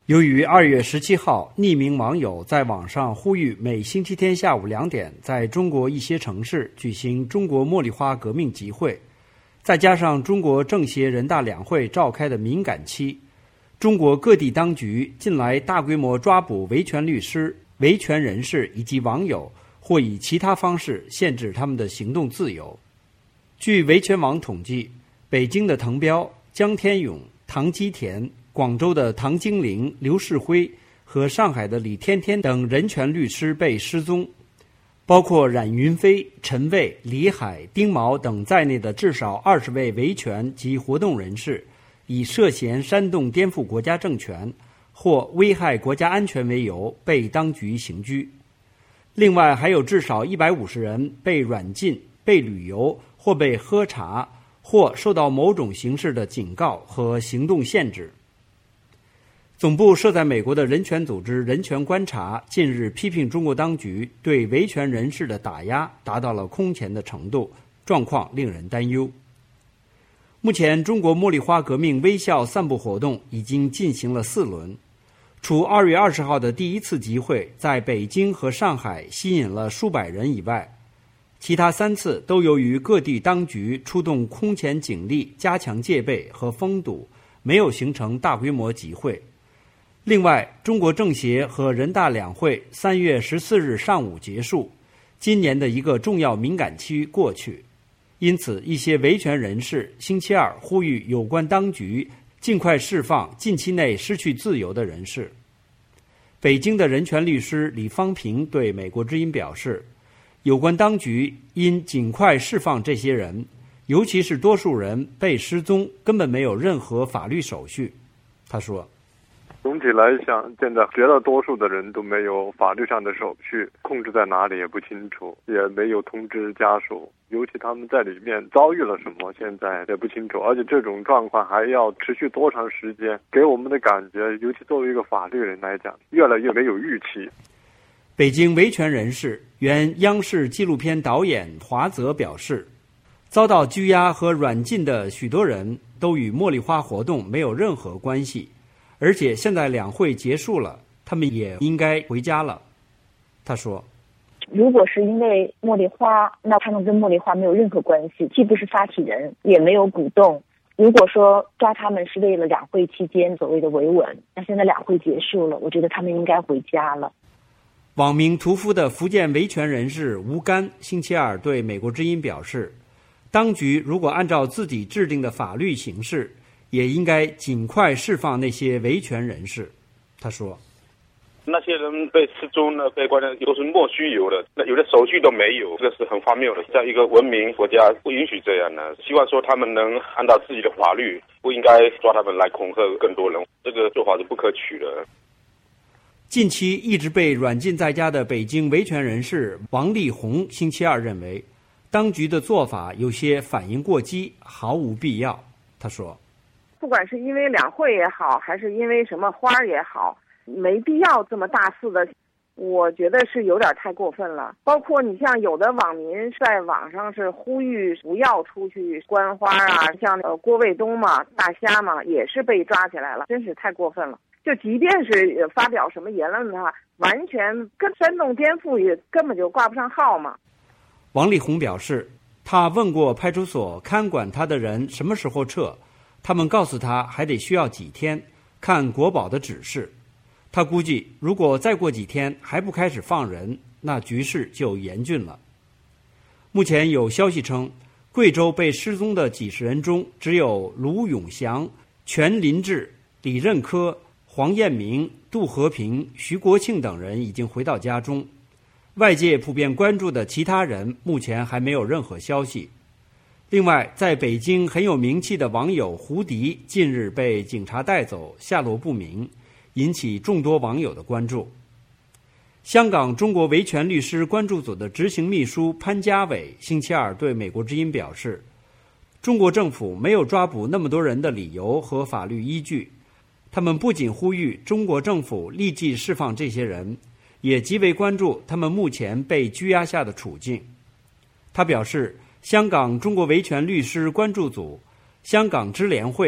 由于2月17号匿名网友在网上呼吁每星期天下午2点在中国一些城市举行中国茉莉花革命集会，再加上中国政协人大两会召开的敏感期，中国各地当局近来大规模抓捕维权律师、维权人士以及网友，或以其他方式限制他们的行动自由。据维权网统计，北京的滕彪、江天勇、唐基田，广州的唐金玲、刘世辉和上海的李天天等人权律师被失踪，包括冉云飞、陈蔚、李海、丁毛等在内的至少20位维权及活动人士，以涉嫌煽动颠覆国家政权或危害国家安全为由被当局刑拘。另外还有至少150人被软禁、被旅游或被喝茶，或受到某种形式的警告和行动限制。总部设在美国的人权组织人权观察近日批评中国当局对维权人士的打压达到了空前的程度，状况令人担忧。目前中国茉莉花革命微笑散步活动已经进行了4轮，除2月20号的第一次集会在北京和上海吸引了数百人以外，其他3次都由于各地当局出动空前警力加强戒备和封堵，没有形成大规模集会。另外，中国政协和人大两会3月14日上午结束，今年的一个重要敏感期过去，因此一些维权人士星期二呼吁有关当局尽快释放近期内失去自由的人士。北京的人权律师李方平对美国之音表示，有关当局应尽快释放这些人，尤其是多数人被失踪根本没有任何法律手续。他说， 总体来讲，现在绝大多数的人都没有法律上的手续，控制在哪里也不清楚，也没有通知家属，尤其他们在里面遭遇了什么，现在也不清楚。而且这种状况还要持续多长时间，给我们的感觉，尤其作为一个法律人来讲，越来越没有预期。 北京维权人士、原央视纪录片导演华泽表示，遭到拘押和软禁的许多人都与茉莉花活动没有任何关系，而且现在两会结束了，他们也应该回家了。他说， 如果是因为茉莉花，那他们跟茉莉花没有任何关系，既不是发起人，也没有鼓动。如果说抓他们是为了两会期间所谓的维稳，那现在两会结束了，我觉得他们应该回家了。 网名屠夫的福建维权人士吴干星期二对美国之音表示，当局如果按照自己制定的法律行事，也应该尽快释放那些维权人士。他说， 那些人被失踪呢，被关的都是莫须有的，那有的手续都没有，这是很荒谬的。在一个文明国家不允许这样的，希望说他们能按照自己的法律，不应该抓他们来恐吓更多人，这个做法是不可取的。 近期一直被软禁在家的北京维权人士王力宏星期二认为，当局的做法有些反应过激，毫无必要。他说， 不管是因为两会也好，还是因为什么花也好，没必要这么大肆的，我觉得是有点太过分了。包括你像有的网民在网上是呼吁不要出去观花啊，像郭卫东嘛、大虾嘛，也是被抓起来了，真是太过分了。就即便是发表什么言论的话，完全跟煽动颠覆也根本就挂不上号嘛。 王力宏表示，他问过派出所看管他的人什么时候撤，他们告诉他还得需要几天，看国保的指示。他估计如果再过几天还不开始放人，那局势就严峻了。目前有消息称，贵州被失踪的几十人中，只有卢永祥、全林志、李任科、黄彦明、杜和平、徐国庆等人已经回到家中。外界普遍关注的其他人目前还没有任何消息。另外，在北京很有名气的网友胡迪近日被警察带走，下落不明，引起众多网友的关注。香港中国维权律师关注组的执行秘书潘家伟星期二对美国之音表示，中国政府没有抓捕那么多人的理由和法律依据，他们不仅呼吁中国政府立即释放这些人，也极为关注他们目前被拘押下的处境。他表示，香港中国维权律师关注组、香港支联会和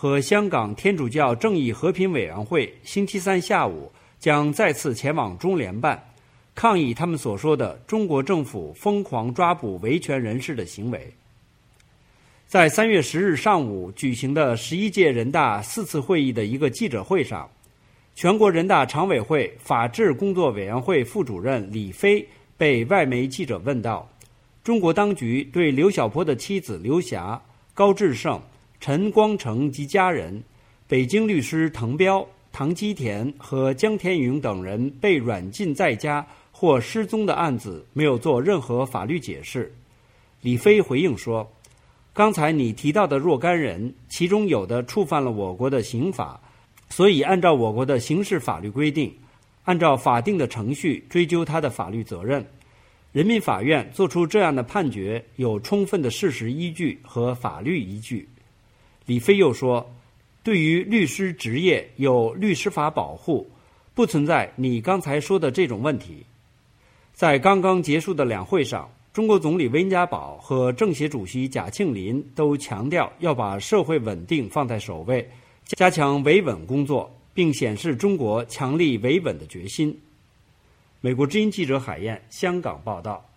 和香港天主教正义和平委员会星期三下午将再次前往中联办，抗议他们所说的中国政府疯狂抓捕维权人士的行为。在3月10日上午举行的11届人大4次会议的一个记者会上，全国人大常委会法制工作委员会副主任李飞被外媒记者问到，中国当局对刘晓波的妻子刘霞、高志胜、陈光诚及家人、北京律师滕彪、唐基田和江天云等人被软禁在家或失踪的案子没有做任何法律解释。李飞回应说，刚才你提到的若干人，其中有的触犯了我国的刑法，所以按照我国的刑事法律规定，按照法定的程序追究他的法律责任。人民法院作出这样的判决有充分的事实依据和法律依据。李飞又说，对于律师职业有律师法保护，不存在你刚才说的这种问题。在刚刚结束的两会上，中国总理温家宝和政协主席贾庆林都强调要把社会稳定放在首位，加强维稳工作，并显示中国强力维稳的决心。美国之音记者海燕，香港报道。